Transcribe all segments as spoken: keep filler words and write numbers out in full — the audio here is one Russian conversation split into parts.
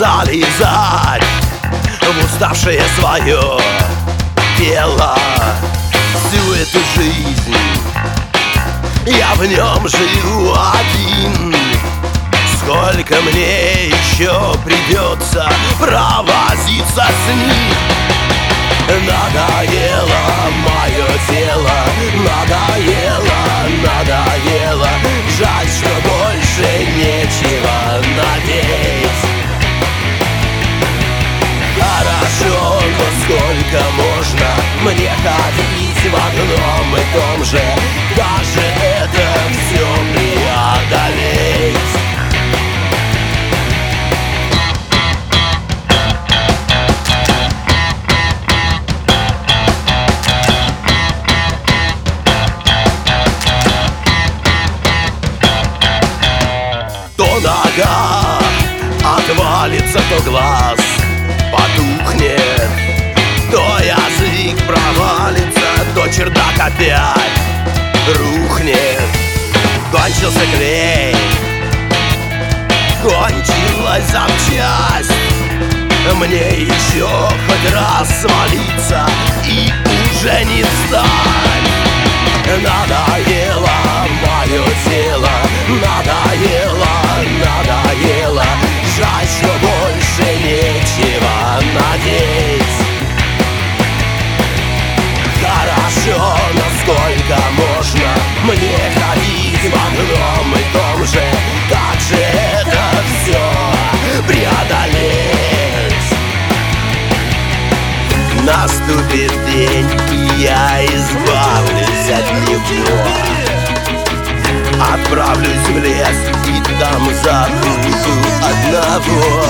залезать в уставшее свое тело. Всю эту жизнь я в нем живу один. Сколько мне еще придется провозиться с ним? Надоело мое тело, надоело, надоело. Жаль, что больше нечего надеть. Хорошо, но сколько можно мне ходить в одном и том же? Даже это все преодолеть. То нога отвалится, то глаз потухнет, то язык провалится, то чердак опять рухнет. Кончился клей, кончилась запчасть. Мне еще хоть раз свалиться и уже не встать. Надоело мое тело, надоело, надоело. Жаль, что больше нечего надеть. Хорошо, но сколько можно мне ходить в одном и том же? Как же это все преодолеть? Наступит день, и я избавлюсь от него. Отправлюсь в лес и там забуду одного,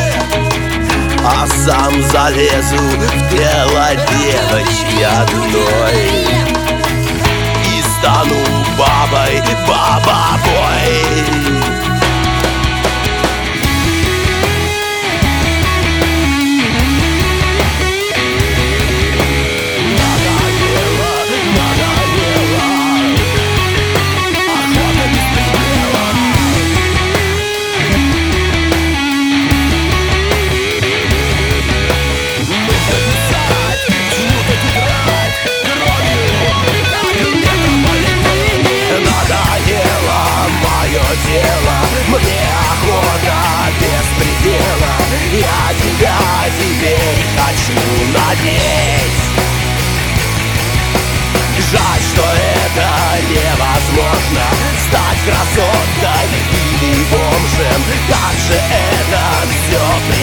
а сам залезу в тело девочки одной и стану бабой, баба-бой. Мне охота без предела, я тебя теперь хочу надеть. Жаль, что это невозможно, стать красоткой или бомжем. Как же это все